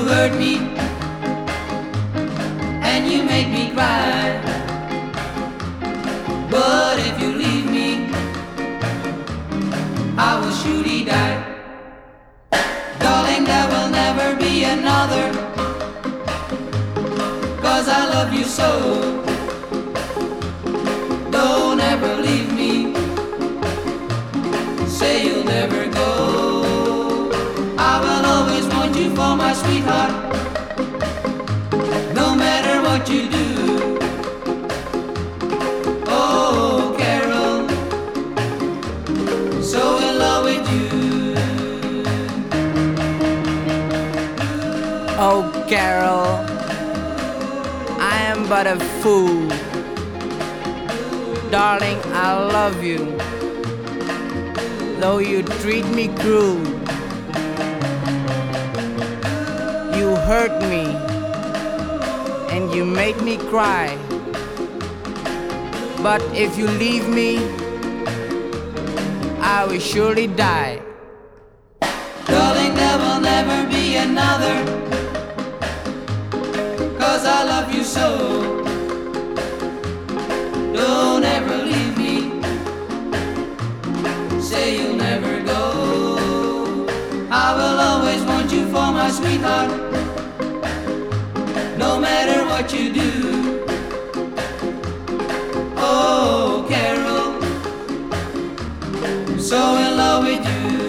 hurt me and you make me cry. But if you leave me, I will surely die. Darling, there will never be another, 'cause I love you so. Don't ever leave me, say you'll never go. I will always want you for my sweetheart, no matter what you do. Oh, Carol, so in love with you. Oh, Carol, I am but a fool. Darling, I love you, though you treat me cruel. You hurt me and you made me cry. But if you leave me, I will surely die. Darling, there will never be another, 'cause I love you so. Don't ever leave me, say you'll never go. I will always want you for my sweetheart, no matter what you do. Oh, Carol, I'm so in love with you.